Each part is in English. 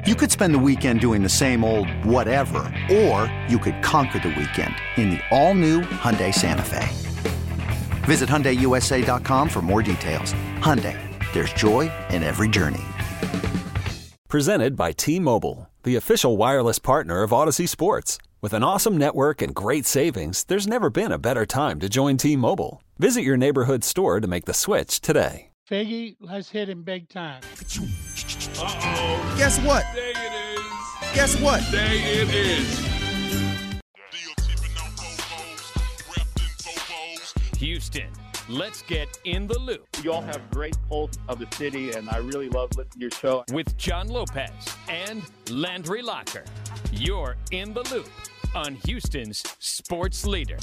You could spend the weekend doing the same old whatever, or you could conquer the weekend in the all-new Hyundai Santa Fe. Visit HyundaiUSA.com for more details. Hyundai, there's joy in every journey. Presented by T-Mobile, the official wireless partner of Odyssey Sports. With an awesome network and great savings, there's never been a better time to join T-Mobile. Visit your neighborhood store to make the switch today. Figgy, let's hit him big time. Uh-oh. Guess what? Day it is. Guess what? Day it is. Houston, let's get in the loop. You all have great pulse of the city, and I really love listening to your show. With John Lopez and Landry Locker. You're in the loop on Houston's sports leader.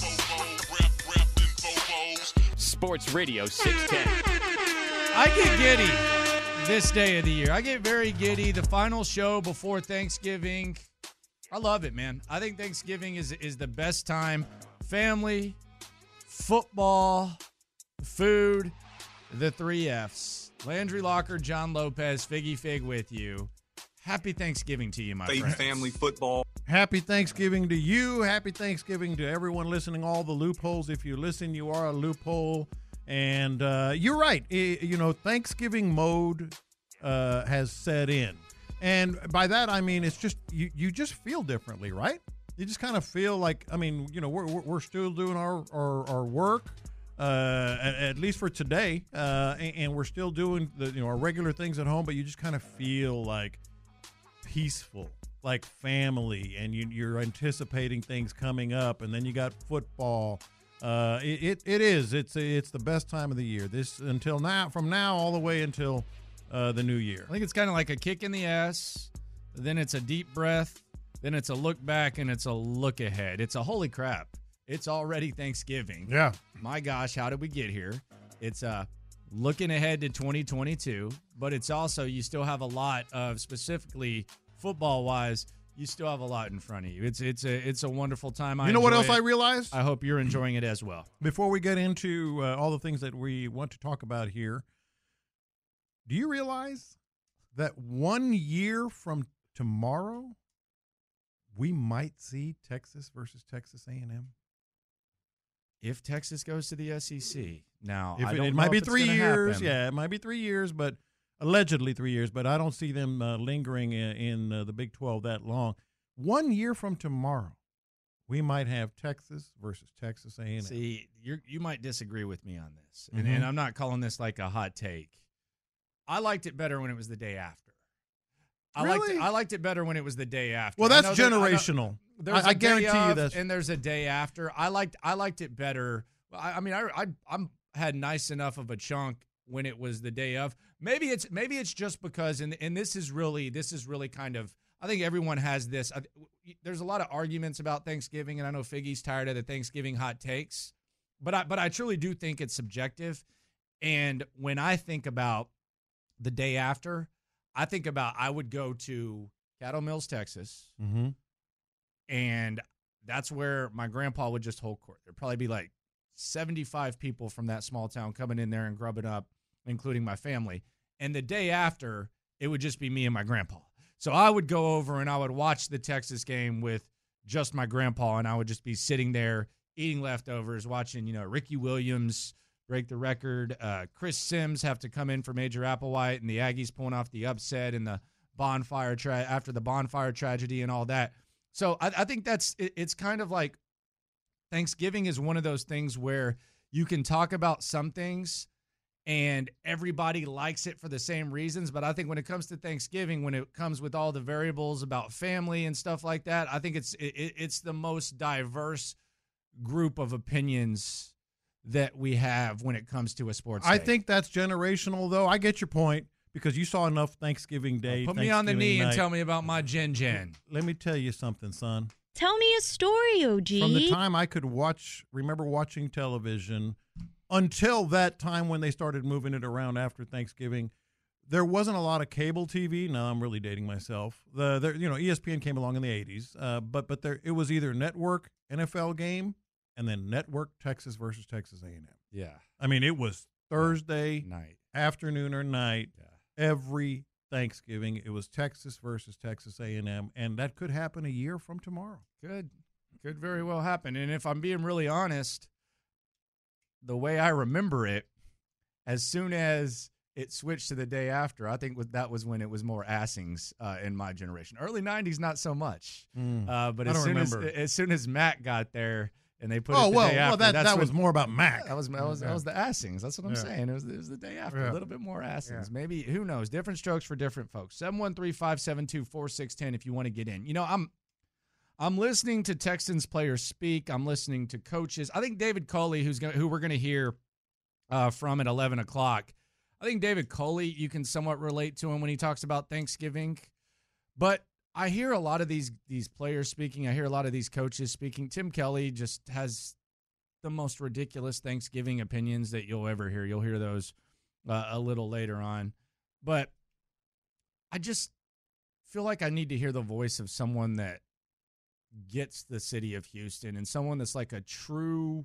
Sports Radio 610. I get giddy this day of the year. I get very giddy. The final show before Thanksgiving. I love it, man. I think Thanksgiving is the best time. Family, football, food, the 3 Fs. Landry Locker, John Lopez, Figgy Fig with you. Happy Thanksgiving to you, my friends. Family, football. Happy Thanksgiving to you. Happy Thanksgiving to everyone listening. All the loopholes. If you listen, you are a loophole. And you're right. Thanksgiving mode has set in. And by that, I mean, it's just, you just feel differently, right? You just kind of feel like, we're still doing our work, at least for today. And we're still doing our regular things at home, but you just kind of feel like peaceful, like family, and you're anticipating things coming up. And then you got football. It's the best time of the year. From now all the way until the new year. I think it's kind of like a kick in the ass. Then it's a deep breath. Then it's a look back, and it's a look ahead. It's a holy crap. It's already Thanksgiving. Yeah. My gosh, how did we get here? It's looking ahead to 2022, but it's also, you still have a lot of, specifically football-wise, you still have a lot in front of you. It's a wonderful time. You know what else I realized? I hope you're enjoying it as well. Before we get into all the things that we want to talk about here, do you realize that 1 year from tomorrow, we might see Texas versus Texas A&M? If Texas goes to the SEC. Now, it might be 3 years. Happen. Yeah, it might be 3 years, but allegedly 3 years. But I don't see them lingering in the Big 12 that long. 1 year from tomorrow, we might have Texas versus Texas A&M. See, you might disagree with me on this, and I'm not calling this like a hot take. I liked it better when it was the day after. I liked it better when it was the day after. Well, that's generational. I guarantee you that. And there's a day after. I liked it better. I had nice enough of a chunk when it was the day of. Maybe it's just because, and this is really kind of, I think everyone has this. There's a lot of arguments about Thanksgiving, and I know Figgy's tired of the Thanksgiving hot takes, but I truly do think it's subjective. And when I think about the day after, I would go to Cattle Mills, Texas, and that's where my grandpa would just hold court. There'd probably be like 75 people from that small town coming in there and grubbing up, including my family. And the day after, it would just be me and my grandpa. So I would go over and I would watch the Texas game with just my grandpa, and I would just be sitting there eating leftovers, watching, Ricky Williams break the record. Chris Sims have to come in for Major Applewhite, and the Aggies pulling off the upset and the bonfire after the bonfire tragedy and all that. So I think it's kind of like Thanksgiving is one of those things where you can talk about some things and everybody likes it for the same reasons. But I think when it comes to Thanksgiving, when it comes with all the variables about family and stuff like that, I think it's the most diverse group of opinions that we have when it comes to a sports day. I think that's generational, though. I get your point, because you saw enough Thanksgiving Day. Put me on the knee and tell me about my Jen. Let me tell you something, son. Tell me a story, OG. From the time I could remember watching television until that time when they started moving it around after Thanksgiving, there wasn't a lot of cable TV. Now I'm really dating myself. ESPN came along in the 80s, but it was either network NFL game and then network Texas versus Texas A&M. Yeah. I mean, it was Thursday night, afternoon or night, every Thanksgiving. It was Texas versus Texas A&M, and that could happen a year from tomorrow. Could very well happen. And if I'm being really honest, the way I remember it, as soon as it switched to the day after, I think that was when it was more Assings in my generation. Early 90s, not so much. But as soon as Matt got there and they put it the day after. That was more about Mac. That was the Assings. That's what I'm saying. It was the day after. A little bit more Assings. Yeah. Maybe, who knows? Different strokes for different folks. 713-572-4610 if you want to get in. You know, I'm listening to Texans players speak. I'm listening to coaches. I think David Culley, who we're going to hear from at 11 o'clock, I think David Culley, you can somewhat relate to him when he talks about Thanksgiving. But I hear a lot of these players speaking. I hear a lot of these coaches speaking. Tim Kelly just has the most ridiculous Thanksgiving opinions that you'll ever hear. You'll hear those a little later on. But I just feel like I need to hear the voice of someone that gets the city of Houston and someone that's like a true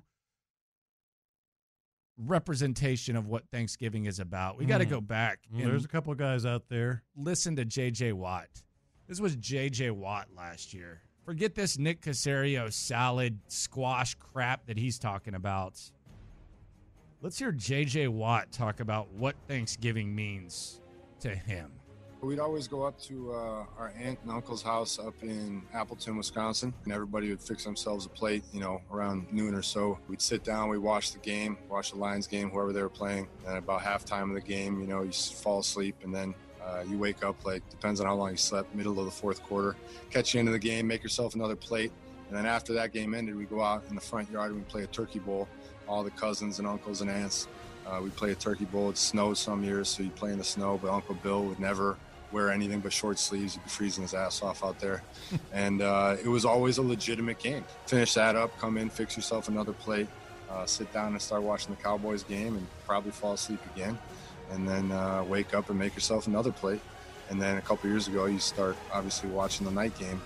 representation of what Thanksgiving is about. We got to go back. There's a couple of guys out there. Listen to J.J. Watt. This was J.J. Watt last year. Forget this Nick Caserio salad squash crap that he's talking about. Let's hear J.J. Watt talk about what Thanksgiving means to him. We'd always go up to our aunt and uncle's house up in Appleton, Wisconsin, and everybody would fix themselves a plate, around noon or so. We'd sit down, we'd watch the game, watch the Lions game, whoever they were playing. And about halftime of the game, you fall asleep, and then you wake up, depends on how long you slept, middle of the fourth quarter, catch you into the game, make yourself another plate. And then after that game ended, we go out in the front yard and we play a turkey bowl. All the cousins and uncles and aunts, we play a turkey bowl. It snowed some years, so you play in the snow, but Uncle Bill would never wear anything but short sleeves. He'd be freezing his ass off out there. And it was always a legitimate game. Finish that up, come in, fix yourself another plate, sit down and start watching the Cowboys game and probably fall asleep again. And then wake up and make yourself another plate. And then a couple years ago, you start obviously watching the night game.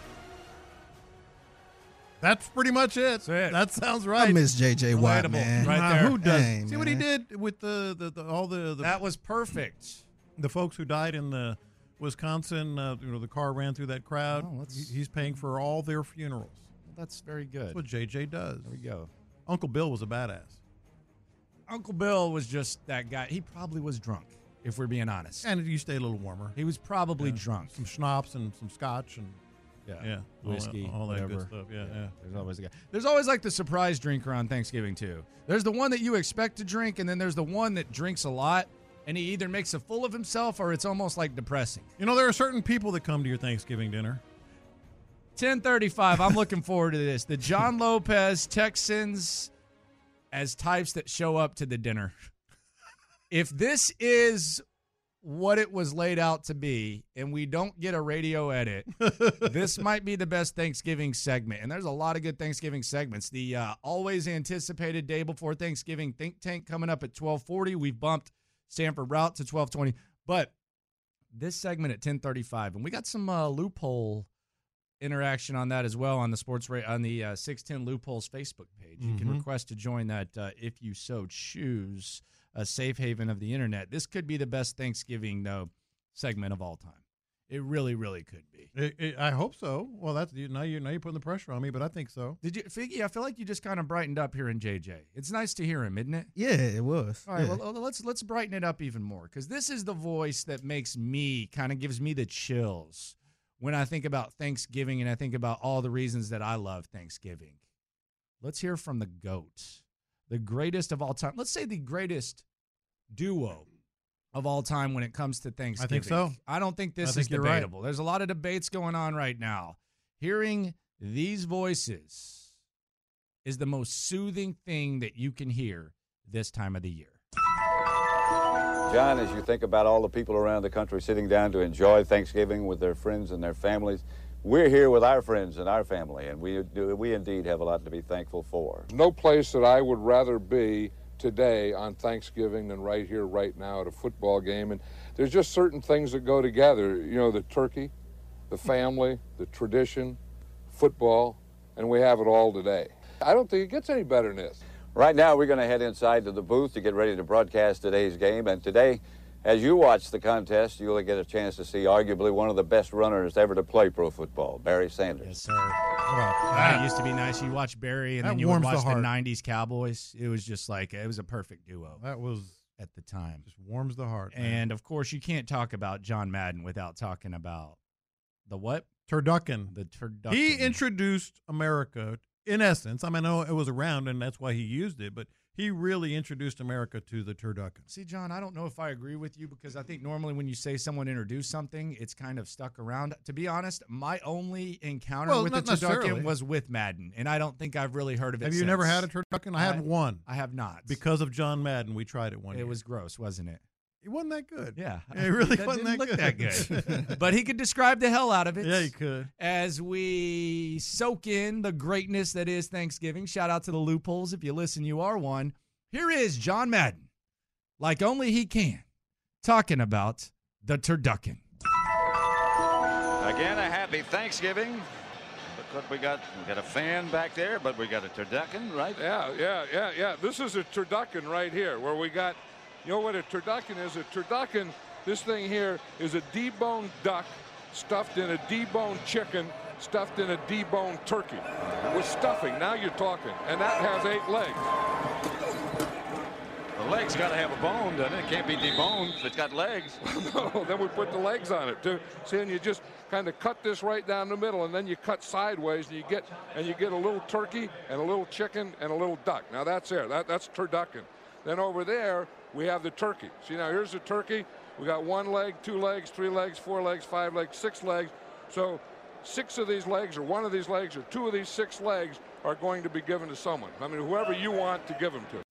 That's pretty much it. That sounds right. I miss J.J. Watt, man. Right there. Who doesn't? See what he did with all the that was perfect. The folks who died in the Wisconsin, the car ran through that crowd. Oh, he's paying for all their funerals. That's very good. That's what J.J. does. There we go. Uncle Bill was a badass. Uncle Bill was just that guy. He probably was drunk, if we're being honest. And you stay a little warmer. He was probably drunk. Some schnapps and some scotch and whiskey, all that whatever. good stuff. Yeah. There's always a guy. There's always like the surprise drinker on Thanksgiving too. There's the one that you expect to drink, and then there's the one that drinks a lot, and he either makes a fool of himself or it's almost like depressing. There are certain people that come to your Thanksgiving dinner. 10:35. I'm looking forward to this. The John Lopez Texans as types that show up to the dinner. If this is what it was laid out to be, and we don't get a radio edit, this might be the best Thanksgiving segment. And there's a lot of good Thanksgiving segments. The always anticipated day before Thanksgiving think tank coming up at 12:40. We've bumped Stanford route to 12:20. But this segment at 10:35, and we got some loophole interaction on that as well on the on the 610 Loopholes Facebook page. You can request to join that if you so choose. A safe haven of the internet. This could be the best Thanksgiving segment of all time. It really, really could be. I hope so. Well, that's now you're putting the pressure on me, but I think so. Did you, Figgy? I feel like you just kind of brightened up here in JJ. It's nice to hear him, isn't it? Yeah, it was. All right, well, let's brighten it up even more, because this is the voice that makes me gives me the chills when I think about Thanksgiving and I think about all the reasons that I love Thanksgiving. Let's hear from the GOAT. The greatest of all time. Let's say the greatest duo of all time when it comes to Thanksgiving. I think so. I don't think this is debatable. Right. There's a lot of debates going on right now. Hearing these voices is the most soothing thing that you can hear this time of the year. John, as you think about all the people around the country sitting down to enjoy Thanksgiving with their friends and their families, we're here with our friends and our family, and we indeed have a lot to be thankful for. No place that I would rather be today on Thanksgiving than right here, right now at a football game. And there's just certain things that go together. The turkey, the family, the tradition, football, and we have it all today. I don't think it gets any better than this. Right now, we're going to head inside to the booth to get ready to broadcast today's game. And today, As you watch the contest, you'll get a chance to see arguably one of the best runners ever to play pro football, Barry Sanders. Yes, sir. That used to be nice. You watch Barry, and then you would watch the 90s Cowboys. It was just like, it was a perfect duo. That was at the time. Just warms the heart. Man. And, of course, you can't talk about John Madden without talking about the what? Turducken. The turducken. He introduced America, in essence. I mean, I know it was around, and that's why he used it, but he really introduced America to the turducken. See, John, I don't know if I agree with you, because I think normally when you say someone introduced something, it's kind of stuck around. To be honest, my only encounter with the turducken was with Madden, and I don't think I've really heard of it. Have you never had a turducken? I had one. I have not. Because of John Madden, we tried it one year. It was gross, wasn't it? It wasn't that good. Yeah. It really wasn't didn't look that good. But he could describe the hell out of it. Yeah, he could. As we soak in the greatness that is Thanksgiving. Shout out to the Loopholes. If you listen, you are one. Here is John Madden, like only he can, talking about the turducken. Again, a happy Thanksgiving. Look what we got a fan back there, but we got a turducken, right? Yeah. This is a turducken right here, where we got, you know what a turducken is? A turducken, this thing here, is a deboned duck stuffed in a deboned chicken, stuffed in a deboned turkey with stuffing. Now you're talking. And that has 8 legs. The legs got to have a bone, doesn't it? It can't be deboned if it's got legs. No, then we put the legs on it too. See, and you just kind of cut this right down the middle, and then you cut sideways, and you get a little turkey and a little chicken and a little duck. Now that's there. That's turducken. Then over there we have the turkey. See, now here's the turkey. We got 1 leg, 2 legs, 3 legs, 4 legs, 5 legs, 6 legs. So 6 of these legs, or 1 of these legs, or 2 of these 6 legs are going to be given to someone. I mean, whoever you want to give them to.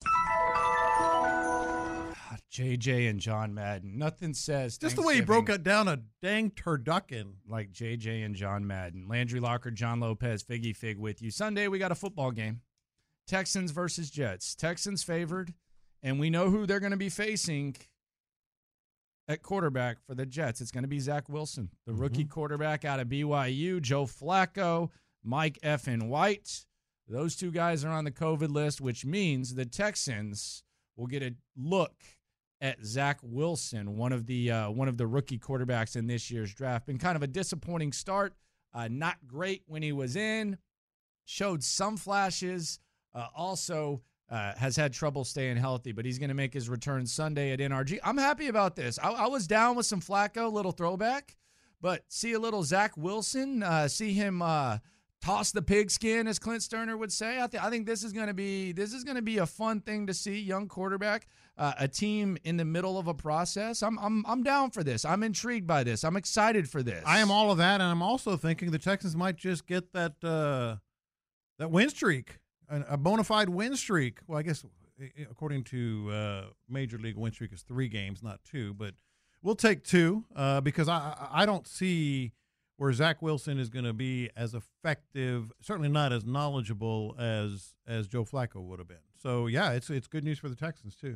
JJ and John Madden. Nothing says just the way he broke it down, a dang turducken. Like JJ and John Madden. Landry Locker, John Lopez, Figgy Fig with you. Sunday, we got a football game. Texans versus Jets. Texans favored, and we know who they're going to be facing at quarterback for the Jets. It's going to be Zach Wilson, the rookie quarterback out of BYU, Joe Flacco, Mike Effin White. Those 2 guys are on the COVID list, which means the Texans will get a look at Zach Wilson, one of the rookie quarterbacks in this year's draft. Been kind of a disappointing start. Not great when he was in. Showed some flashes. Also has had trouble staying healthy, but he's going to make his return Sunday at NRG. I'm happy about this. I was down with some Flacco, little throwback, but see a little Zach Wilson, see him toss the pigskin, as Clint Sterner would say. I think this is going to be a fun thing to see. Young quarterback, a team in the middle of a process. I'm down for this. I'm intrigued by this. I'm excited for this. I am all of that, and I'm also thinking the Texans might just get that win streak, a bona fide win streak. Well, I guess according to Major League, win streak is 3 games, not 2, but we'll take 2 because I don't see where Zach Wilson is going to be as effective, certainly not as knowledgeable as Joe Flacco would have been. So, yeah, it's good news for the Texans, too.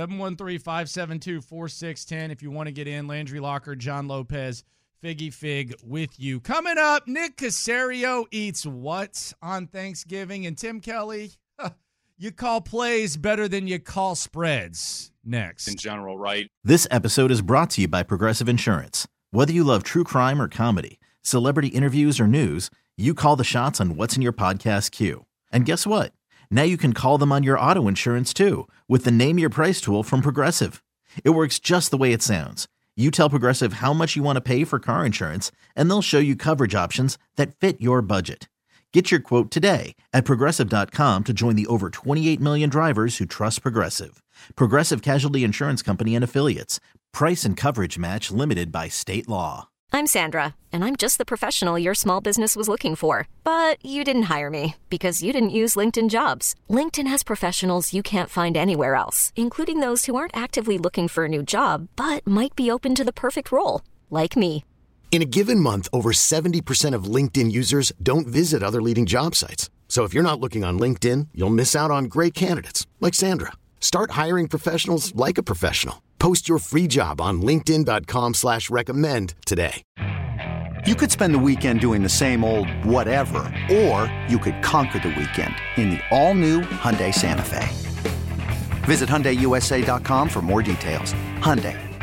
713-572-4610 if you want to get in. Landry Locker, John Lopez, Figgy Fig with you. Coming up, Nick Caserio eats what on Thanksgiving? And Tim Kelly, you call plays better than you call spreads. Next. In general, right? This episode is brought to you by Progressive Insurance. Whether you love true crime or comedy, celebrity interviews or news, you call the shots on what's in your podcast queue. And guess what? Now you can call them on your auto insurance too with the Name Your Price tool from Progressive. It works just the way it sounds. You tell Progressive how much you want to pay for car insurance, and they'll show you coverage options that fit your budget. Get your quote today at Progressive.com to join the over 28 million drivers who trust Progressive. Progressive Casualty Insurance Company and Affiliates. Price and coverage match limited by state law. I'm Sandra, and I'm just the professional your small business was looking for. But you didn't hire me because you didn't use LinkedIn Jobs. LinkedIn has professionals you can't find anywhere else, including those who aren't actively looking for a new job, but might be open to the perfect role, like me. In a given month, over 70% of LinkedIn users don't visit other leading job sites. So if you're not looking on LinkedIn, you'll miss out on great candidates like Sandra. Start hiring professionals like a professional. Post your free job on linkedin.com/recommend today. You could spend the weekend doing the same old whatever, or you could conquer the weekend in the all-new Hyundai Santa Fe. Visit HyundaiUSA.com for more details. Hyundai,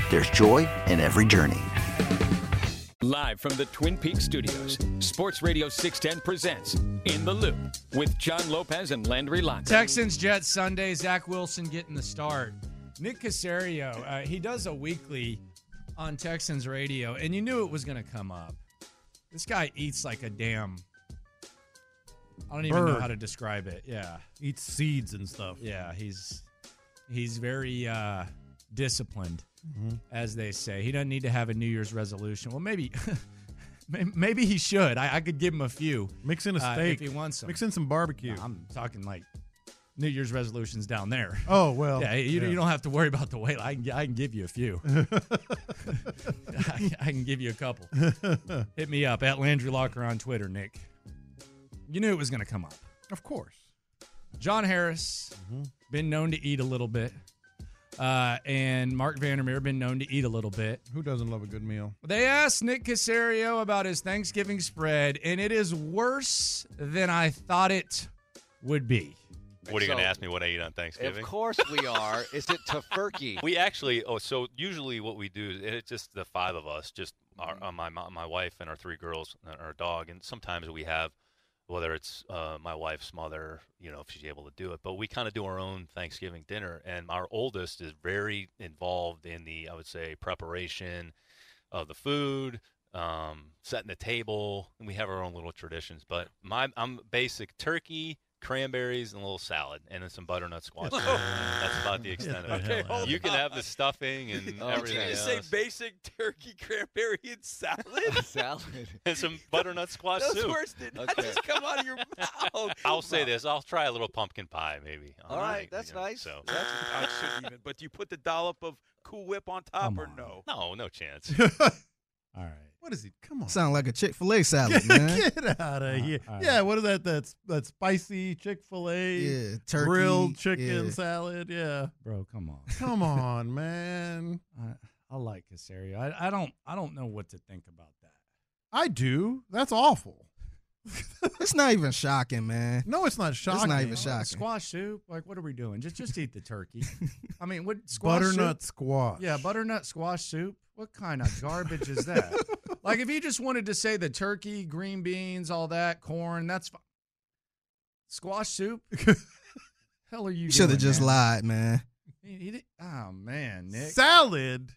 There's joy in every journey. Live from the Twin Peaks studios, Sports Radio 610 presents In the Loop with John Lopez and Landry Locker. Texans-Jets Sunday, Zach Wilson getting the start. Nick Caserio, he does a weekly on Texans radio, and you knew it was going to come up. This guy eats like a damn... I don't even know how to describe it. Yeah. Eats seeds and stuff. Yeah, he's very disciplined, as they say. He doesn't need to have a New Year's resolution. Well, maybe maybe he should. I could give him a few. Mix in a steak. If he wants some. Mix in some barbecue. No, I'm talking like New Year's resolutions down there. Oh, well. Yeah, you don't have to worry about the weight. I can give you a few. I can give you a couple. Hit me up at Landry Locker on Twitter, Nick. You knew it was going to come up. Of course. John Harris, been known to eat a little bit. And Mark Vandermeer, been known to eat a little bit. Who doesn't love a good meal? They asked Nick Caserio about his Thanksgiving spread, and it is worse than I thought it would be. What are you going to ask me what I eat on Thanksgiving? Of course we are. Is it tofurkey? We actually, so usually what we do, it's just the five of us, just my wife and our three girls and our dog, and sometimes we have, whether it's my wife's mother, if she's able to do it, but we kind of do our own Thanksgiving dinner, and our oldest is very involved in the, I would say, preparation of the food, setting the table, and we have our own little traditions, but I'm basic turkey, cranberries, and a little salad, and then some butternut squash. That's about the extent of it. Okay, you can have the stuffing and everything Did you else. say basic turkey, cranberry, and salad? Salad. And some butternut squash Those soup. words did not just come out of your mouth. I'll say this. I'll try a little pumpkin pie, maybe. All right, that's nice. So. I shouldn't even. But do you put the dollop of Cool Whip on top Come or on. no? No chance. All right. What is he? Come on. Sound like a Chick-fil-A salad, man. Get out of here. all right. Yeah, what is that? That spicy Chick-fil-A Yeah, turkey. grilled chicken yeah. salad. Yeah. Bro, come on. Come on, man. I like Caserio. I don't know what to think about that. I do. That's awful. It's not even shocking, man. No, it's not shocking. It's not even shocking. Squash soup? Like, what are we doing? Just eat the turkey. I mean, what squash Butternut soup? squash. Yeah, butternut squash soup. What kind of garbage is that? Like, if you just wanted to say the turkey, green beans, all that, corn, that's fine. Squash soup? Hell are you doing, Should have just man? lied, man. Oh, man, Nick. Salad.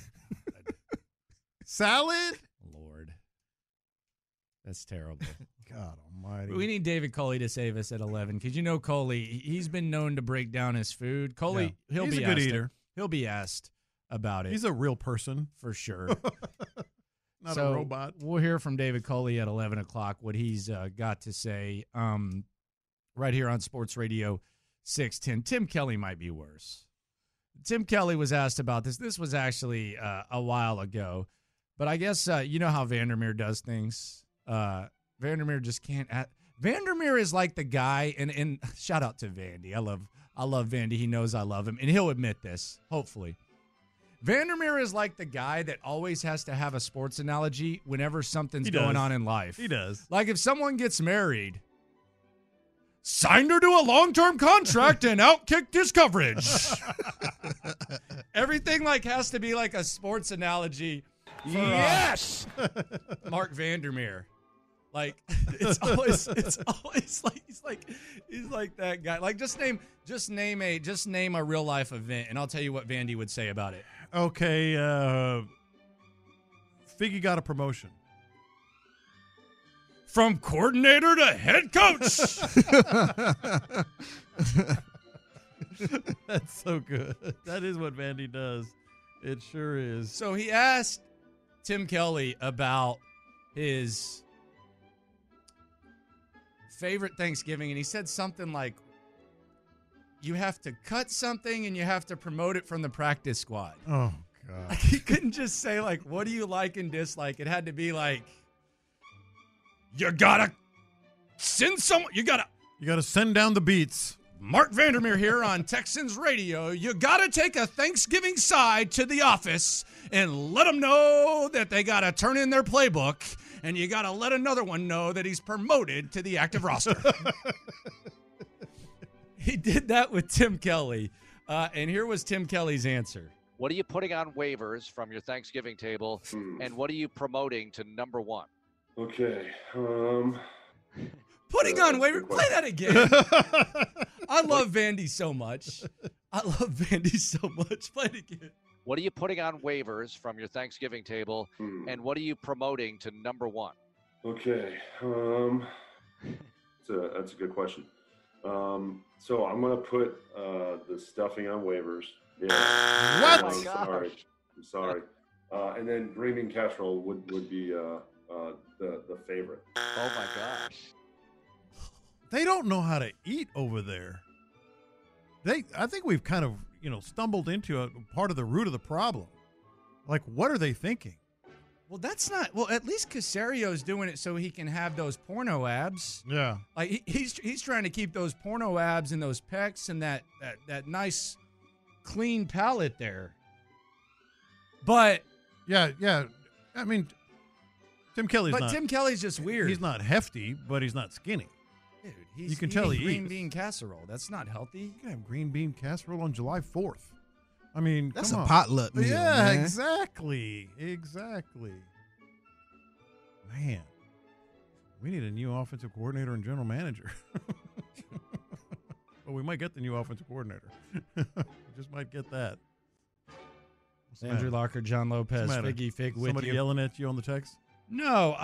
Salad? Lord. That's terrible. God almighty. We need David Coley to save us at 11 because Coley, he's been known to break down his food. Coley, Yeah. he's a good eater. He'll be asked about it. He's a real person. For sure. Not So a robot. We'll hear from David Coley at 11 o'clock what he's got to say right here on Sports Radio 610. Tim Kelly might be worse. Tim Kelly was asked about this. This was actually a while ago. But I guess you know how Vandermeer does things. Vandermeer just can't. Vandermeer is like the guy, and shout out to Vandy. I love Vandy. He knows I love him, and he'll admit this, hopefully. Vandermeer is like the guy that always has to have a sports analogy whenever something's going on in life. He does. Like if someone gets married, signed her to a long-term contract and outkicked his coverage. Everything has to be like a sports analogy. For, Yes. Mark Vandermeer. Like it's always like he's like that guy. Like just name a real life event and I'll tell you what Vandy would say about it. Okay, Figgy got a promotion. From coordinator to head coach. That's so good. That is what Vandy does. It sure is. So he asked Tim Kelly about his favorite Thanksgiving, and he said something like, you have to cut something and you have to promote it from the practice squad. Oh, God. Like, he couldn't just say, what do you like and dislike? It had to be like, you gotta send someone, you gotta send down the beats. Mark Vandermeer here on Texans Radio. You gotta take a Thanksgiving side to the office and let them know that they gotta turn in their playbook, and you gotta let another one know that he's promoted to the active roster. He did that with Tim Kelly, and here was Tim Kelly's answer. What are you putting on waivers from your Thanksgiving table, and what are you promoting to number one? Okay. Putting on waivers. Play that again. I love Vandy so much. Play it again. What are you putting on waivers from your Thanksgiving table, and what are you promoting to number one? Okay. That's a good question. So I'm going to put the stuffing on waivers. Yeah. What? I'm sorry. And then green bean casserole would be the favorite. Oh, my gosh. They don't know how to eat over there. I think we've kind of, stumbled into a part of the root of the problem. Like, what are they thinking? Well, that's not. Well, at least Casario's doing it so he can have those porno abs. Yeah. Like he's trying to keep those porno abs and those pecs and that nice, clean palate there. But yeah. I mean, Tim Kelly's not. Tim Kelly's just weird. He's not hefty, but he's not skinny. Dude, you can tell he green eats. bean casserole. That's not healthy. You can have green bean casserole on July 4th. I mean, that's come a on. potluck meal. Yeah, man. exactly. Man, we need a new offensive coordinator and general manager. Well, we might get the new offensive coordinator. We just might get that. Andrew Locker, John Lopez, Figgy Fig with Somebody you. yelling at you on the text? No,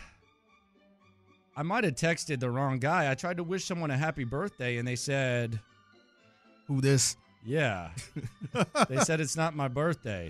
I might have texted the wrong guy. I tried to wish someone a happy birthday, and they said, "Who this?" Yeah, they said it's not my birthday.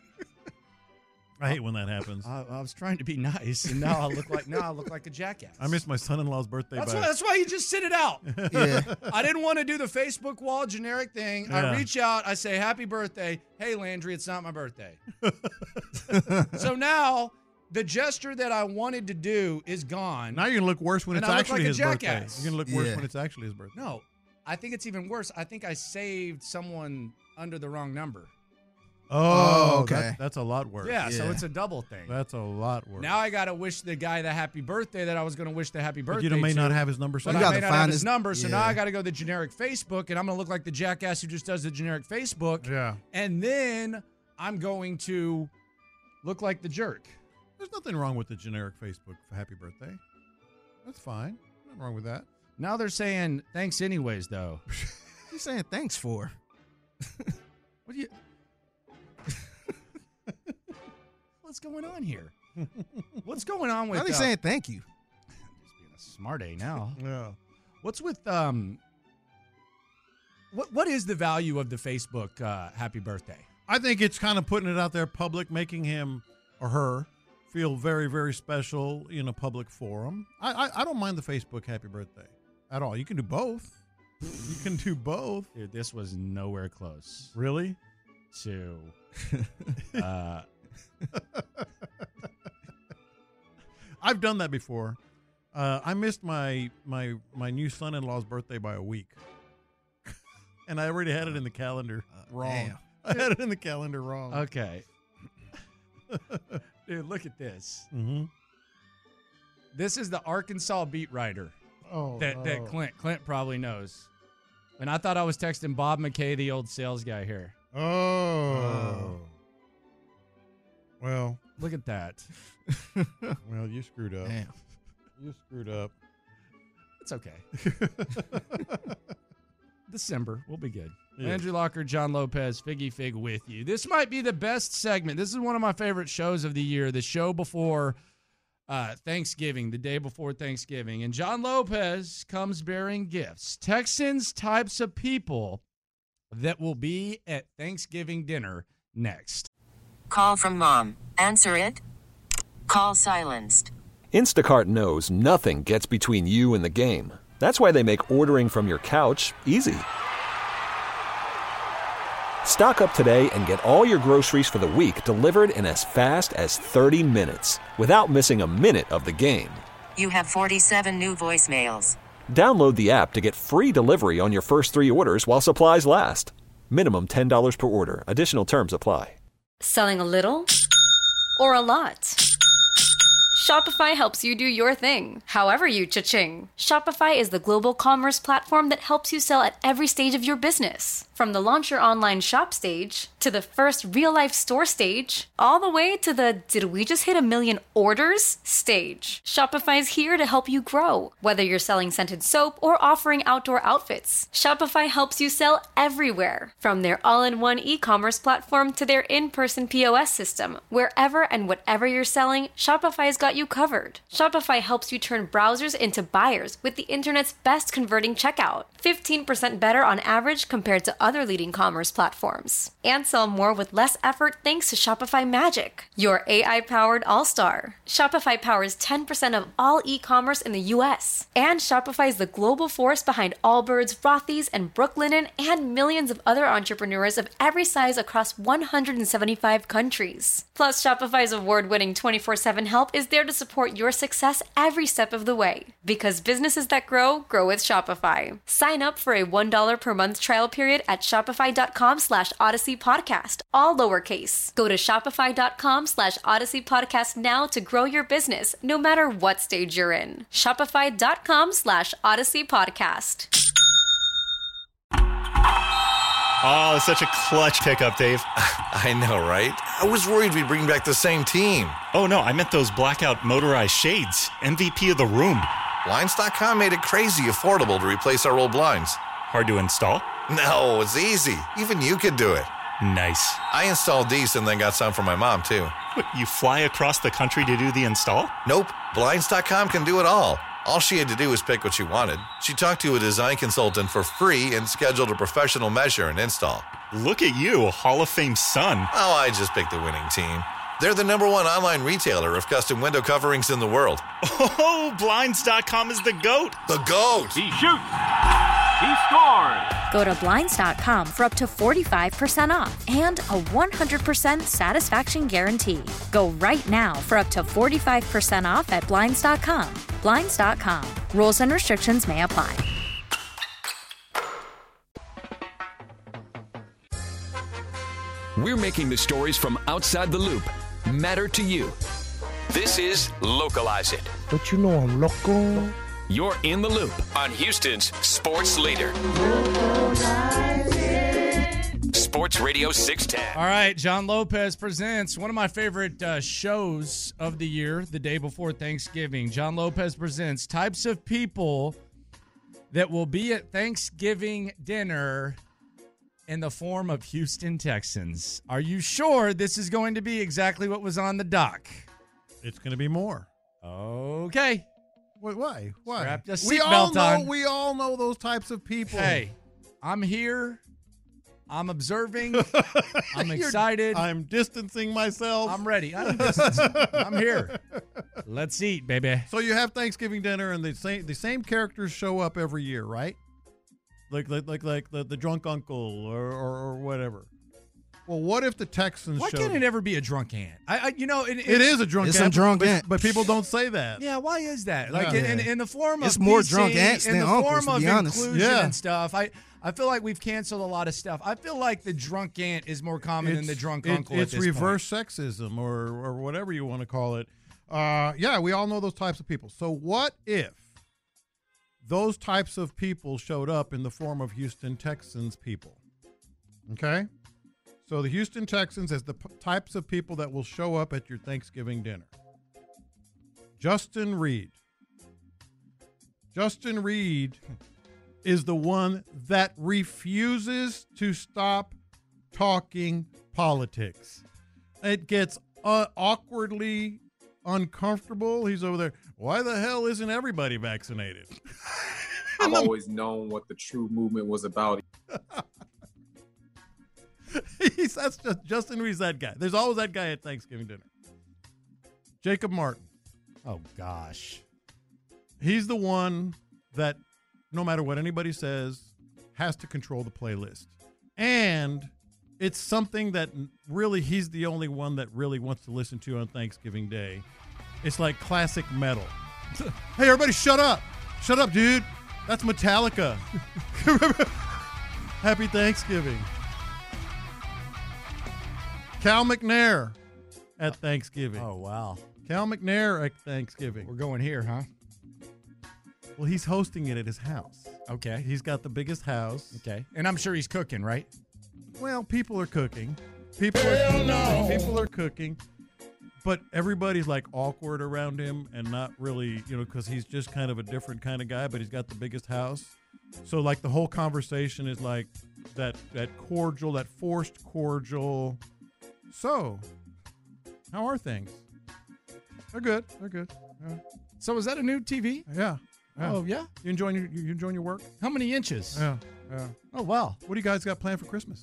I hate when that happens. I was trying to be nice, and now I look like a jackass. I missed my son-in-law's birthday. That's why you just sit it out. Yeah. I didn't want to do the Facebook wall generic thing. Yeah. I reach out. I say, happy birthday. Hey, Landry, it's not my birthday. So now the gesture that I wanted to do is gone. Now you're going to look worse when And it's I look actually like a his birthday. jackass. You're going to look worse when it's actually his birthday. No, I think it's even worse. I think I saved someone under the wrong number. Oh, okay. That's a lot worse. Yeah, so it's a double thing. That's a lot worse. Now I got to wish the guy the happy birthday that I was going to wish the happy birthday But you may to, not have his number. So but you I got may to not find have his his number. So now yeah. I got to go to the generic Facebook, and I'm going to look like the jackass who just does the generic Facebook. Yeah. And then I'm going to look like the jerk. There's nothing wrong with the generic Facebook for happy birthday. That's fine. Nothing wrong with that. Now they're saying thanks anyways, though. What are you saying thanks for? What do you... What's going on here? What's going on with... Why are they saying thank you? Just being a smart A now. Yeah. What's with... What is the value of the Facebook happy birthday? I think it's kind of putting it out there public, making him or her feel very, very special in a public forum. I don't mind the Facebook happy birthday at all. You can do both. You can do both. Dude, this was nowhere close. Really? To... I've done that before. I missed my new son-in-law's birthday by a week. And I already had it in the calendar wrong. Damn. I had it in the calendar wrong. Okay. Dude, look at this. Mm-hmm. This is the Arkansas beat writer that Clint probably knows. And I thought I was texting Bob McKay, the old sales guy here. Oh. Well. Look at that. Well, you screwed up. Damn. You screwed up. It's okay. December. We'll be good. Yeah. Andrew Locker, John Lopez, Figgy Fig with you. This might be the best segment. This is one of my favorite shows of the year, the show before Thanksgiving, the day before Thanksgiving. And John Lopez comes bearing gifts. Texans types of people that will be at Thanksgiving dinner next. Call from mom. Answer it. Call silenced. Instacart knows nothing gets between you and the game. That's why they make ordering from your couch easy. Stock up today and get all your groceries for the week delivered in as fast as 30 minutes without missing a minute of the game. You have 47 new voicemails. Download the app to get free delivery on your first 3 orders while supplies last. Minimum $10 per order. Additional terms apply. Selling a little or a lot? Shopify helps you do your thing, however you cha-ching. Shopify is the global commerce platform that helps you sell at every stage of your business. From the launch your online shop stage, to the first real-life store stage, all the way to the did we just hit 1 million orders stage. Shopify's here to help you grow. Whether you're selling scented soap or offering outdoor outfits, Shopify helps you sell everywhere. From their all-in-one e-commerce platform to their in-person POS system, wherever and whatever you're selling, Shopify's got you covered. Shopify helps you turn browsers into buyers with the internet's best converting checkout. 15% better on average compared to other leading commerce platforms. And sell more with less effort thanks to Shopify Magic, your AI-powered all-star. Shopify powers 10% of all e-commerce in the U.S. And Shopify is the global force behind Allbirds, Rothy's, and Brooklinen, and millions of other entrepreneurs of every size across 175 countries. Plus, Shopify's award-winning 24/7 help is there to support your success every step of the way. Because businesses that grow, grow with Shopify. Sign up for a $1 per month trial period at shopify.com/Odyssey Podcast, all lowercase. Go to shopify.com/Odyssey Podcast now to grow your business, no matter what stage you're in. Shopify.com/Odyssey Podcast. Oh, such a clutch pickup, Dave. I know, right? I was worried we'd bring back the same team. Oh, no, I meant those blackout motorized shades. MVP of the room. Blinds.com made it crazy affordable to replace our old blinds. Hard to install? No, it's easy. Even you could do it. Nice. I installed these and then got some for my mom, too. What, you fly across the country to do the install? Nope. Blinds.com can do it all. All she had to do was pick what she wanted. She talked to a design consultant for free and scheduled a professional measure and install. Look at you, a Hall of Fame son. Oh, I just picked the winning team. They're the #1 online retailer of custom window coverings in the world. Oh, Blinds.com is the GOAT. The GOAT. He shoots. He scores. Go to Blinds.com for up to 45% off and a 100% satisfaction guarantee. Go right now for up to 45% off at Blinds.com. Blinds.com. Rules and restrictions may apply. We're making the stories from outside the loop matter to you. This is Localize It. Don't you know I'm local? You're in the loop on Houston's sports leader. Sports Radio 610. All right, John Lopez presents one of my favorite shows of the year, the day before Thanksgiving. John Lopez presents types of people that will be at Thanksgiving dinner in the form of Houston Texans. Are you sure this is going to be exactly what was on the dock? It's going to be more. Okay. Wait, why? Strap your seatbelt on. We all know those types of people. Hey, I'm here. I'm observing. I'm excited. I'm distancing myself. I'm ready. I'm here. Let's eat, baby. So you have Thanksgiving dinner, and the same characters show up every year, right? Like the drunk uncle or whatever. Well, what if the Texans Why showed can't it ever be a drunk aunt? It is a drunk It's aunt. a drunk aunt. But people don't say that. Yeah, why is that? Like Yeah. in the form of It's more PC, drunk aunts than in the uncles, form to of be honest. inclusion Yeah. and stuff. I feel like we've canceled a lot of stuff. I feel like the drunk aunt is more common than the drunk uncle. It's at this reverse point. sexism or whatever you want to call it. Yeah, we all know those types of people. So what if those types of people showed up in the form of Houston Texans people? Okay? So the Houston Texans is the types of people that will show up at your Thanksgiving dinner. Justin Reed. Justin Reed is the one that refuses to stop talking politics. It gets awkwardly uncomfortable. He's over there. Why the hell isn't everybody vaccinated? I've always known what the true movement was about. That's just Justin Reed's that guy. There's always that guy at Thanksgiving dinner. Jacob Martin. Oh, gosh. He's the one that, no matter what anybody says, has to control the playlist. And it's something that really he's the only one that really wants to listen to on Thanksgiving Day. It's like classic metal. Hey, everybody, shut up. Shut up, dude. That's Metallica. Happy Thanksgiving. Cal McNair at Thanksgiving. Oh, wow. Cal McNair at Thanksgiving. We're going here, huh? Well, he's hosting it at his house. Okay. He's got the biggest house. Okay. And I'm sure he's cooking, right? Well, people are cooking. People are cooking. But everybody's like awkward around him and not really, because he's just kind of a different kind of guy, but he's got the biggest house. So like the whole conversation is like that cordial, that forced cordial. So, how are things? They're good. Yeah. So is that a new TV? Yeah. Oh, yeah? You enjoying your work? How many inches? Yeah. Oh, wow. What do you guys got planned for Christmas?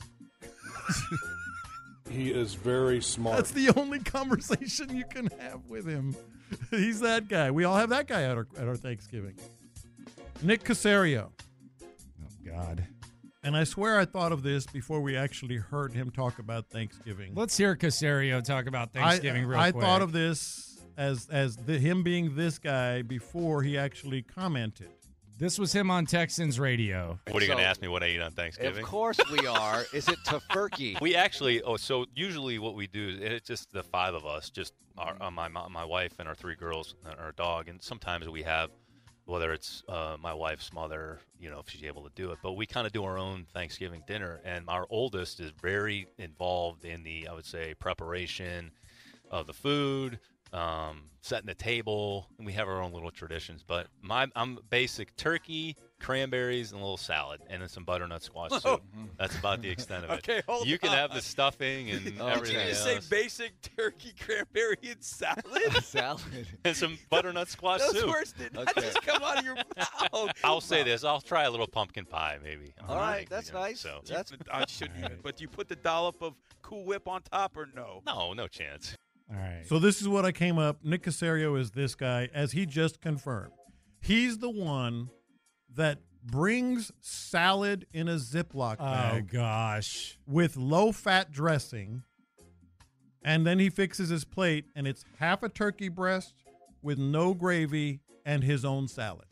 He is very smart. That's the only conversation you can have with him. He's that guy. We all have that guy at our Thanksgiving. Nick Caserio. Oh, God. And I swear I thought of this before we actually heard him talk about Thanksgiving. Let's hear Caserio talk about Thanksgiving real quick. I thought of this as him being this guy before he actually commented. This was him on Texans radio. What are you going to ask me what I eat on Thanksgiving? Of course we are. Is it tofurkey? We actually, so usually what we do, it's just the five of us, just my wife and our three girls and our dog, and sometimes we have, whether it's my wife's mother, if she's able to do it, but we kind of do our own Thanksgiving dinner, and our oldest is very involved in the, I would say, preparation of the food, setting the table, and we have our own little traditions. But I'm basic turkey, cranberries, and a little salad, and then some butternut squash soup. That's about the extent of it. Okay, hold You can on. have the stuffing and everything Did you else. say basic turkey, cranberry, and salad? Salad. And some butternut squash Those soup. words did not just come out of your mouth. I'll say this. I'll try a little pumpkin pie, maybe. All right, that's nice. So. I shouldn't even. But do you put the dollop of Cool Whip on top or no? No chance. All right. So this is what I came up. Nick Caserio is this guy, as he just confirmed. He's the one that brings salad in a Ziploc bag. Oh, gosh. With low-fat dressing, and then he fixes his plate, and it's half a turkey breast with no gravy and his own salad.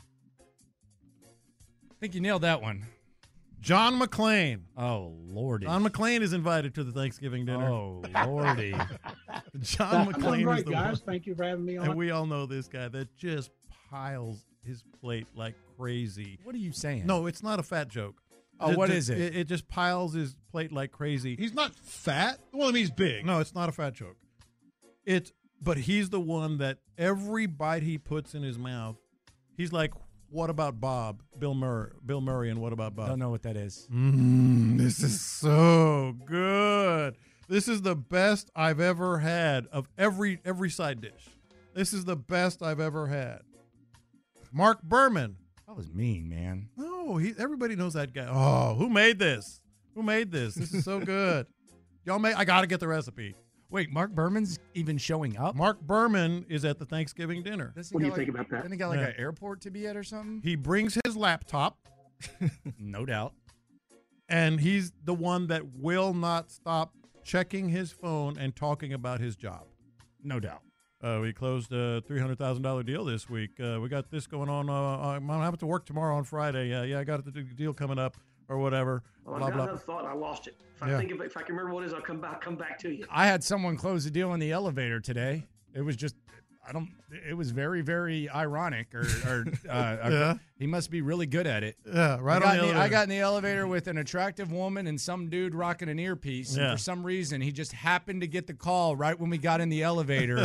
I think you nailed that one. John McClain. Oh, Lordy. John McClain is invited to the Thanksgiving dinner. Oh, Lordy. John I'm McClain great, is the guys. one. Thank you for having me on. And we all know this guy that just piles his plate like crazy. What are you saying? No, it's not a fat joke. Oh, what is it? It just piles his plate like crazy. He's not fat. Well, I mean, he's big. No, it's not a fat joke. But he's the one that every bite he puts in his mouth, he's like, what about Bob? Bill Murray and What About Bob? Don't know what that is. This is so good. This is the best I've ever had of every side dish. This is the best I've ever had. Mark Berman. That was mean, man. No, everybody knows that guy. Oh, who made this? This is so good. I got to get the recipe. Wait, Mark Berman's even showing up? Mark Berman is at the Thanksgiving dinner. What do you think about that? Doesn't he got like an airport to be at or something? He brings his laptop. No doubt. And he's the one that will not stop checking his phone and talking about his job. No doubt. We closed a $300,000 deal this week. We got this going on. I'm going to have to work tomorrow on Friday. Yeah, I got the deal coming up or whatever. Well, blah, I've got blah. another thought. I lost it. If Yeah. I can remember what it is, I'll come back to you. I had someone close a deal in the elevator today. It was just, it was very, very ironic. Yeah. He must be really good at it. Yeah, right on the elevator. I got in the elevator with an attractive woman and some dude rocking an earpiece. Yeah. And for some reason, he just happened to get the call right when we got in the elevator.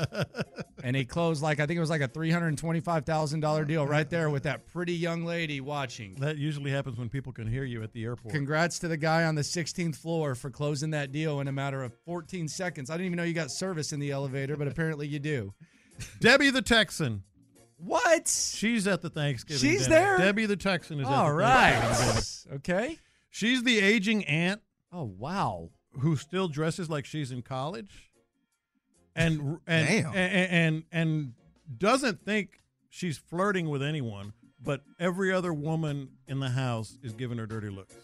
And he closed I think it was like a $325,000 deal right there with that pretty young lady watching. That usually happens when people can hear you at the airport. Congrats to the guy on the 16th floor for closing that deal in a matter of 14 seconds. I didn't even know you got service in the elevator, but apparently you do. Debbie the Texan. What? She's at the Thanksgiving She's dinner. there? Debbie the Texan is All at the right. Thanksgiving dinner. Okay. She's the aging aunt. Oh, wow. Who still dresses like she's in college. And Damn. and doesn't think she's flirting with anyone, but every other woman in the house is giving her dirty looks.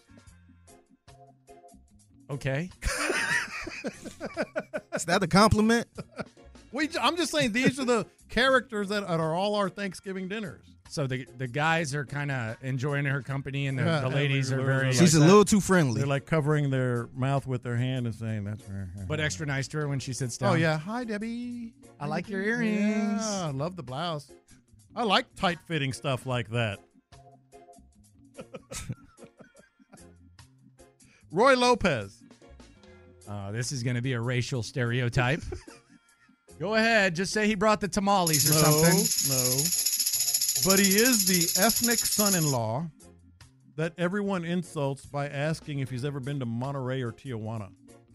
Okay. Is that a compliment? I'm just saying these are the characters that are all our Thanksgiving dinners. So the guys are kind of enjoying her company, and the ladies are very. She's a little too friendly. They're like covering their mouth with their hand and saying, "That's her." But extra nice to her when she sits down. Oh yeah, hi Debbie. I like your earrings. Yeah, I love the blouse. I like tight-fitting stuff like that. Roy Lopez. This is going to be a racial stereotype. Go ahead, just say he brought the tamales or something. No. But he is the ethnic son-in-law that everyone insults by asking if he's ever been to Monterey or Tijuana.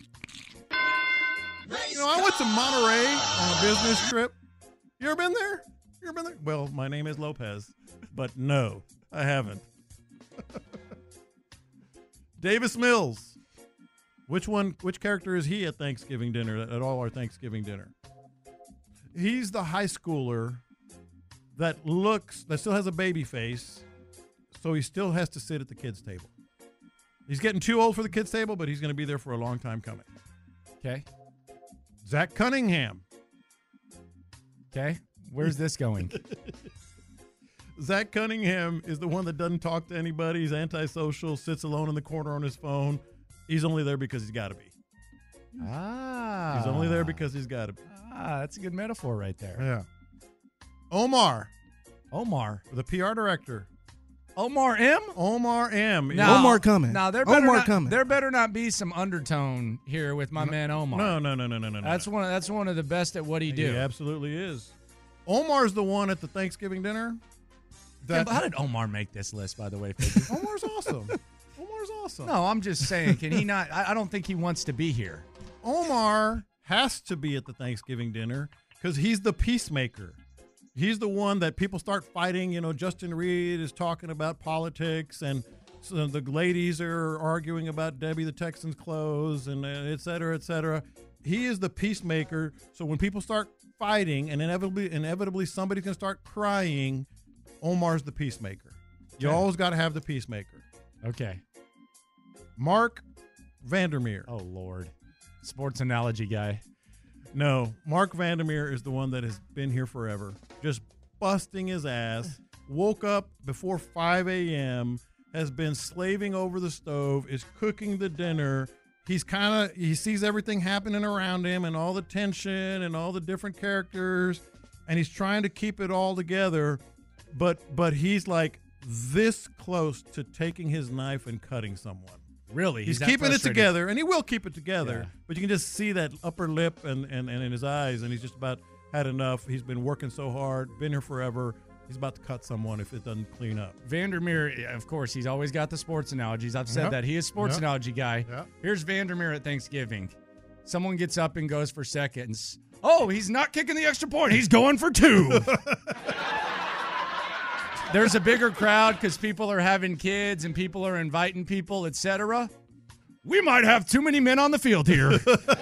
You know, I went to Monterey on a business trip. You ever been there? Well, my name is Lopez, but no, I haven't. Davis Mills. Which character is he at Thanksgiving dinner, at all our Thanksgiving dinner? He's the high schooler that still has a baby face, so he still has to sit at the kids' table. He's getting too old for the kids' table, but he's going to be there for a long time coming. Okay. Zach Cunningham. Okay. Where's this going? Zach Cunningham is the one that doesn't talk to anybody. He's antisocial, sits alone in the corner on his phone. He's only there because he's got to be. He's only there because he's got to be. That's a good metaphor right there. Yeah. Omar, the PR director. Omar M? Omar M. Now, Omar coming. Now, there better not be some undertone here with my man Omar. No. That's one of the best at what he do. He absolutely is. Omar's the one at the Thanksgiving dinner. How did Omar make this list, by the way? Omar's awesome. No, I'm just saying, can he not? I don't think he wants to be here. Omar has to be at the Thanksgiving dinner because he's the peacemaker. He's the one that people start fighting. You know, Justin Reed is talking about politics, and so the ladies are arguing about Debbie the Texan's clothes, and et cetera, et cetera. He is the peacemaker. So when people start fighting, and inevitably somebody's going to start crying, Omar's the peacemaker. You always got to have the peacemaker. Okay. Mark Vandermeer. Oh, Lord. Sports analogy guy. No, Mark Vandermeer is the one that has been here forever, just busting his ass, woke up before 5 a.m., has been slaving over the stove, is cooking the dinner. He sees everything happening around him and all the tension and all the different characters, and he's trying to keep it all together, but he's like this close to taking his knife and cutting someone. Really? He's keeping it together, and he will keep it together, but you can just see that upper lip and in his eyes, and he's just about had enough. He's been working so hard, been here forever. He's about to cut someone if it doesn't clean up. Vandermeer, of course, he's always got the sports analogies. I've said that. He is sports analogy guy. Yep. Here's Vandermeer at Thanksgiving. Someone gets up and goes for seconds. Oh, he's not kicking the extra point. He's going for 2. There's a bigger crowd because people are having kids and people are inviting people, etc. We might have too many men on the field here.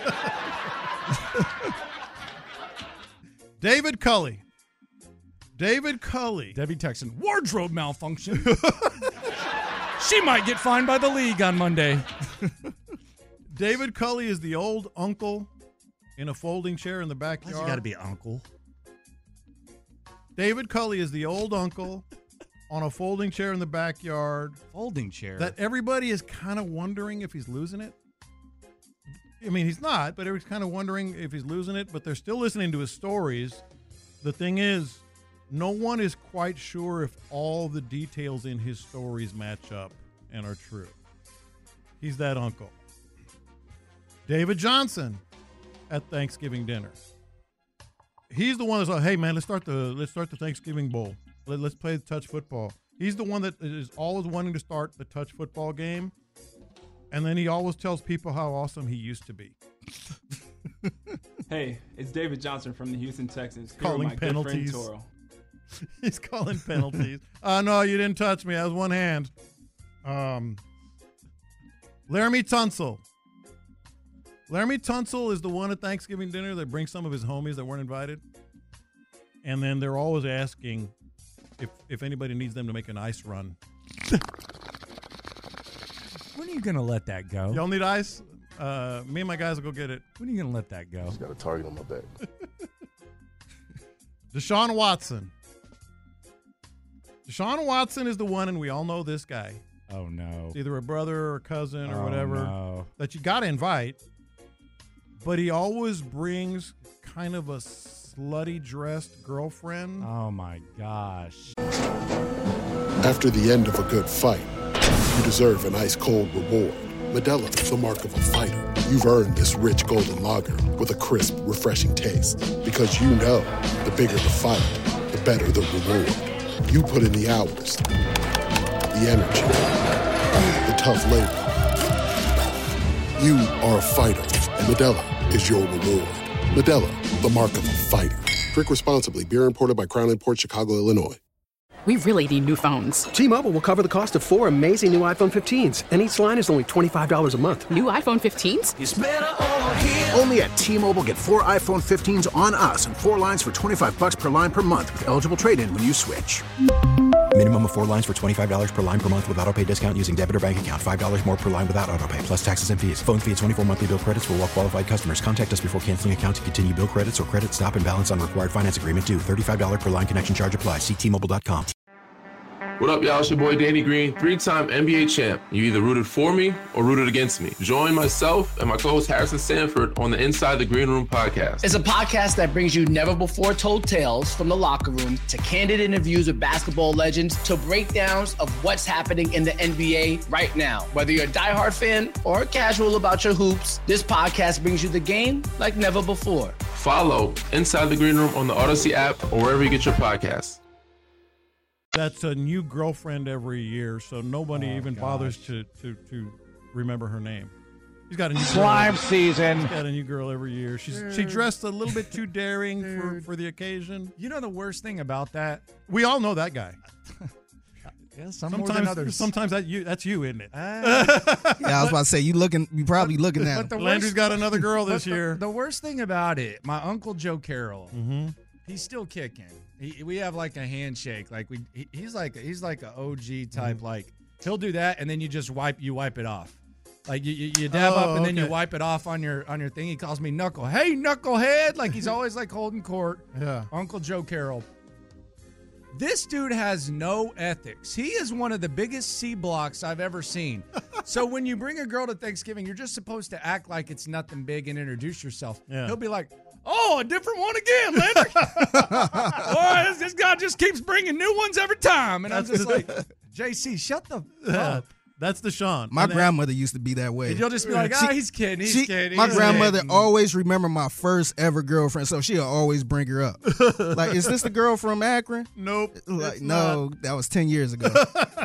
David Culley. Debbie Texan. Wardrobe malfunction. She might get fined by the league on Monday. David Culley is the old uncle in a folding chair in the backyard. Why's he got to be uncle? David Culley is the old uncle on a folding chair in the backyard. Folding chair? That everybody is kind of wondering if he's losing it. I mean, he's not, but everybody's kind of wondering if he's losing it, but they're still listening to his stories. The thing is, no one is quite sure if all the details in his stories match up and are true. He's that uncle. David Johnson at Thanksgiving dinner. He's the one that's like, hey man, let's start the Thanksgiving bowl. Let's play touch football. He's the one that is always wanting to start the touch football game, and then he always tells people how awesome he used to be. Hey, it's David Johnson from the Houston Texans. Calling my penalties. Good friend Toro. He's calling penalties. No, you didn't touch me. That was one hand. Laramie Tunsil. Laramie Tunsil is the one at Thanksgiving dinner that brings some of his homies that weren't invited. And then they're always asking if anybody needs them to make an ice run. When are you going to let that go? Y'all need ice? Me and my guys will go get it. When are you going to let that go? Just got a target on my back. Deshaun Watson. Deshaun Watson is the one, and we all know this guy. Oh, no. It's either a brother or cousin or Oh, whatever no. that you got to invite. But he always brings kind of a slutty-dressed girlfriend. Oh, my gosh. After the end of a good fight, you deserve an ice-cold reward. Modelo is the mark of a fighter. You've earned this rich golden lager with a crisp, refreshing taste. Because you know, the bigger the fight, the better the reward. You put in the hours, the energy, the tough labor. You are a fighter, and Modelo is your reward. Modelo, the mark of a fighter. Drink responsibly. Beer imported by Crown Imports, Chicago, Illinois. We really need new phones. T-Mobile will cover the cost of 4 amazing new iPhone 15s, and each line is only $25 a month. New iPhone 15s? It's better over here. Only at T-Mobile, get 4 iPhone 15s on us and 4 lines for $25 per line per month with eligible trade-in when you switch. Minimum of 4 lines for $25 per line per month with autopay discount using debit or bank account. $5 more per line without autopay, plus taxes and fees. Phone fee at 24 monthly bill credits for well-qualified customers. Contact us before canceling account to continue bill credits or credit stop and balance on required finance agreement due. $35 per line connection charge applies. See T-Mobile.com. What up, y'all? It's your boy Danny Green, 3-time NBA champ. You either rooted for me or rooted against me. Join myself and my co-host Harrison Sanford on the Inside the Green Room podcast. It's a podcast that brings you never-before-told tales from the locker room to candid interviews with basketball legends to breakdowns of what's happening in the NBA right now. Whether you're a diehard fan or casual about your hoops, this podcast brings you the game like never before. Follow Inside the Green Room on the Odyssey app or wherever you get your podcasts. That's a new girlfriend every year, so nobody even bothers to remember her name. He's got a new slime season. He's got a new girl every year. She dressed a little bit too daring for the occasion. You know the worst thing about that? We all know that guy. Yeah, some more than others. Sometimes that's you, isn't it? Yeah, I was about to say you probably looking at him. Landry's got another girl this year. The worst thing about it, my uncle Joe Carroll, he's still kicking. We have like a handshake, like he's like an OG type. Like he'll do that, and then you wipe it off. Like you dab up, and then you wipe it off on your thing. He calls me knuckle. Hey, knucklehead! Like he's always like holding court. Yeah, Uncle Joe Carroll. This dude has no ethics. He is one of the biggest C blocks I've ever seen. So when you bring a girl to Thanksgiving, you're just supposed to act like it's nothing big and introduce yourself. Yeah. He'll be like, "Oh, a different one again, Landry." Boy, this guy just keeps bringing new ones every time. And I'm just like, JC, shut the up. That's Deshaun. My grandmother used to be that way. And you'll just be like, he's kidding. He's kidding. My grandmother always remember my first ever girlfriend, so she'll always bring her up. Like, is this the girl from Akron? Nope. Like, no, that was 10 years ago.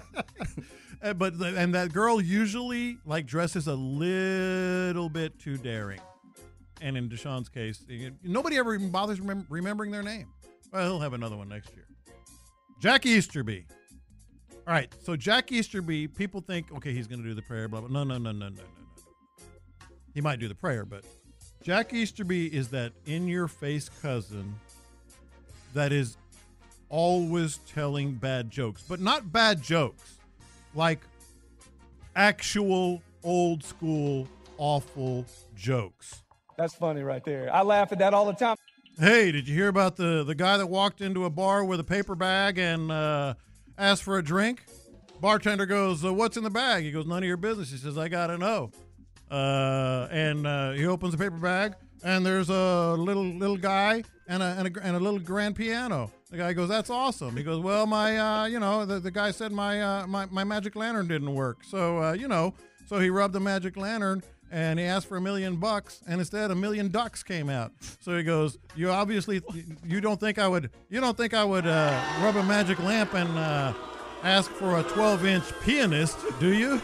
And that girl usually like dresses a little bit too daring. And in Deshaun's case, nobody ever even bothers remembering their name. Well, he'll have another one next year. Jack Easterby. All right, so Jack Easterby, people think, okay, he's going to do the prayer, blah, blah. No. He might do the prayer, but Jack Easterby is that in-your-face cousin that is always telling bad jokes, but not bad jokes, like actual old-school awful jokes. That's funny right there. I laugh at that all the time. Hey, did you hear about the guy that walked into a bar with a paper bag and asked for a drink? Bartender goes, what's in the bag? He goes, none of your business. He says, I got to know. And he opens the paper bag, and there's a little guy and a little grand piano. The guy goes, that's awesome. He goes, well, my the guy said my magic lantern didn't work. So so he rubbed the magic lantern and he asked for $1 million, and instead $1 million ducks came out. So he goes, you don't think I would rub a magic lamp and ask for a 12-inch pianist, do you?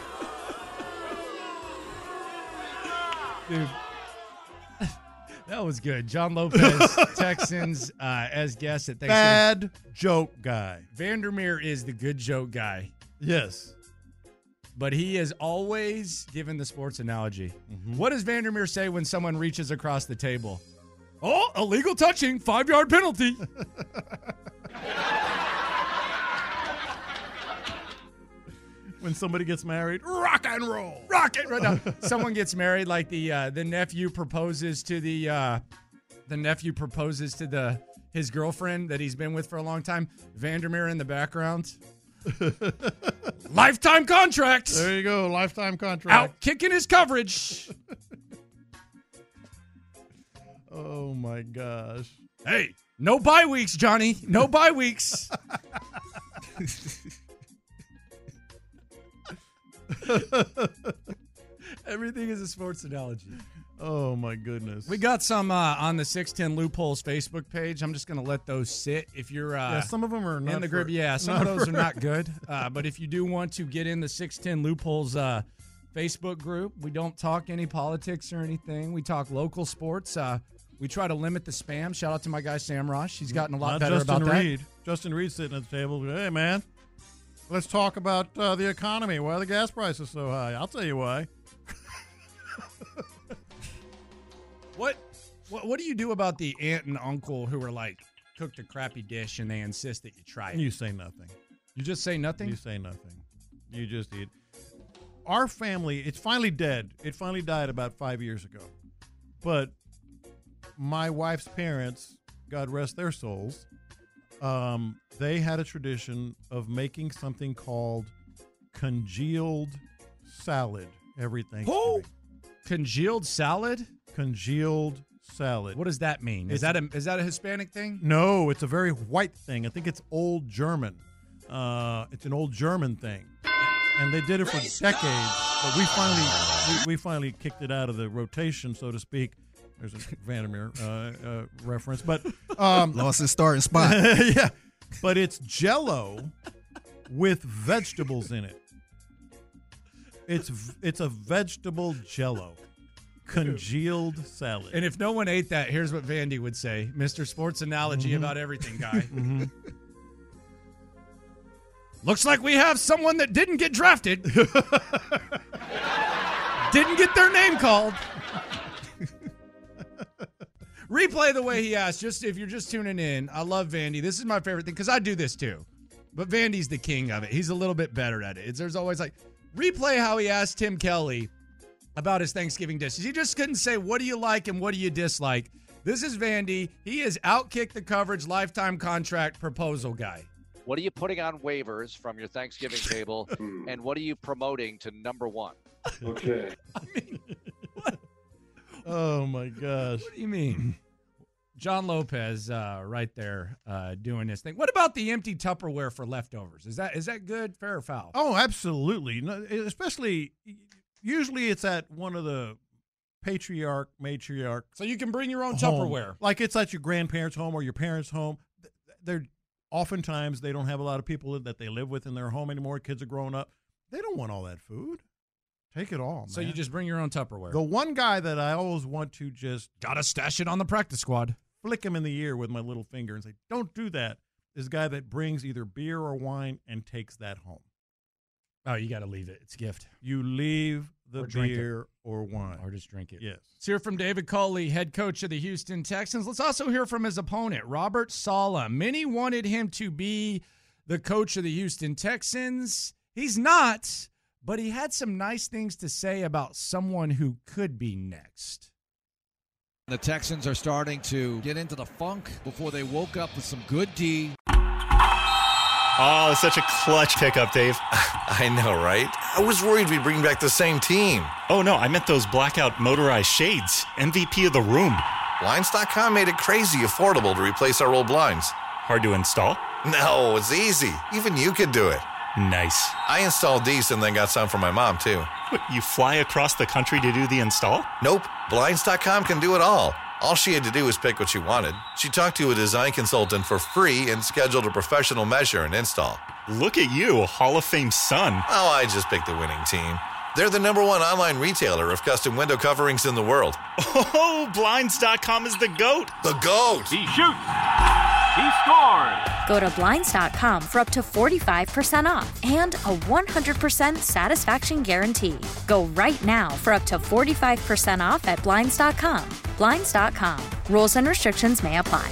Dude, that was good. John Lopez, Texans, as guest at Thanksgiving. Bad joke guy. Vandermeer is the good joke guy. Yes. But he is always given the sports analogy. Mm-hmm. What does Vandermeer say when someone reaches across the table? Oh, illegal touching, 5-yard penalty. When somebody gets married, rock and roll. Rock it right now. Someone gets married, like the nephew proposes to the his girlfriend that he's been with for a long time, Vandermeer in the background. Lifetime contract. There you go, lifetime contract. Out kicking his coverage. Oh, my gosh. Hey, no bye weeks, Johnny. No bye weeks. Everything is a sports analogy. Oh, my goodness. We got some on the 610 Loopholes Facebook page. I'm just going to let those sit. If you're some of them are not in the group. Yeah, some of those are not good. But if you do want to get in the 610 Loopholes Facebook group, we don't talk any politics or anything. We talk local sports. We try to limit the spam. Shout out to my guy, Sam Rosh. He's gotten a lot better about that. Justin Reed sitting at the table. Hey, man, let's talk about the economy. Why are the gas prices so high? I'll tell you why. What do you do about the aunt and uncle who are like, cooked a crappy dish and they insist that you try it? You say nothing. You just say nothing? You say nothing. You just eat. Our family, it's finally dead. It finally died about 5 years ago. But my wife's parents, God rest their souls, they had a tradition of making something called congealed salad every Thanksgiving. Oh! Congealed salad? Congealed salad. What does that mean? Is that a Hispanic thing? No, it's a very white thing. I think it's old German. It's an old German thing, and they did it for decades. But we finally kicked it out of the rotation, so to speak. There's a Vandermeer reference, but lost his starting spot. Yeah, but it's Jell-O with vegetables in it. It's a vegetable Jell-O. Congealed salad. And if no one ate that, here's what Vandy would say. Mr. Sports Analogy about everything guy. Mm-hmm. Looks like we have someone that didn't get drafted. Didn't get their name called. Replay the way he asked. Just if you're just tuning in, I love Vandy. This is my favorite thing because I do this too. But Vandy's the king of it. He's a little bit better at it. There's always like, replay how he asked Tim Kelly about his Thanksgiving dishes. He just couldn't say, what do you like and what do you dislike? This is Vandy. He is outkick the coverage lifetime contract proposal guy. What are you putting on waivers from your Thanksgiving table, and what are you promoting to number one? Okay. I mean, what? Oh, my gosh. What do you mean? John Lopez right there doing this thing. What about the empty Tupperware for leftovers? Is that good, fair or foul? Oh, absolutely. No, especially, usually it's at one of the matriarch. So you can bring your own home. Tupperware. Like it's at your grandparents' home or your parents' home. Oftentimes they don't have a lot of people that they live with in their home anymore. Kids are growing up. They don't want all that food. Take it all, man. So you just bring your own Tupperware. The one guy that I always want to just gotta stash it on the practice squad. Flick him in the ear with my little finger and say, don't do that. Is a guy that brings either beer or wine and takes that home. Oh, you got to leave it. It's a gift. You leave the beer or wine. Or just drink it. Yes. Let's hear from David Culley, head coach of the Houston Texans. Let's also hear from his opponent, Robert Saleh. Many wanted him to be the coach of the Houston Texans. He's not, but he had some nice things to say about someone who could be next. The Texans are starting to get into the funk before they woke up with some good D. Oh, it's such a clutch pickup, Dave. I know, right? I was worried we'd bring back the same team. Oh, no, I meant those blackout motorized shades. MVP of the room. Blinds.com made it crazy affordable to replace our old blinds. Hard to install? No, it's easy. Even you could do it. Nice. I installed these and then got some for my mom, too. What, you fly across the country to do the install? Nope. Blinds.com can do it all. All she had to do was pick what she wanted. She talked to a design consultant for free and scheduled a professional measure and install. Look at you, Hall of Fame son. Oh, I just picked the winning team. They're the #1 online retailer of custom window coverings in the world. Oh, Blinds.com is the GOAT. The GOAT. He shoots. He scored. Go to Blinds.com for up to 45% off and a 100% satisfaction guarantee. Go right now for up to 45% off at Blinds.com. Blinds.com. Rules and restrictions may apply.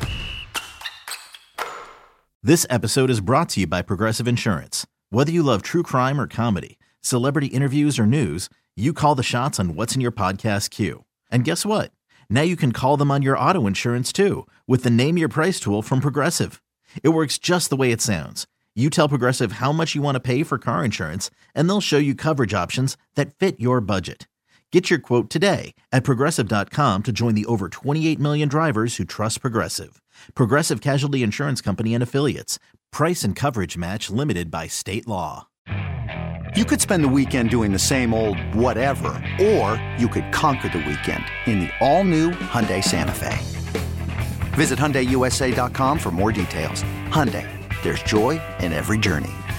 This episode is brought to you by Progressive Insurance. Whether you love true crime or comedy, celebrity interviews or news, you call the shots on what's in your podcast queue. And guess what? Now you can call them on your auto insurance too with the Name Your Price tool from Progressive. It works just the way it sounds. You tell Progressive how much you want to pay for car insurance, and they'll show you coverage options that fit your budget. Get your quote today at Progressive.com to join the over 28 million drivers who trust Progressive. Progressive Casualty Insurance Company and Affiliates. Price and coverage match limited by state law. You could spend the weekend doing the same old whatever, or you could conquer the weekend in the all-new Hyundai Santa Fe. Visit HyundaiUSA.com for more details. Hyundai, there's joy in every journey.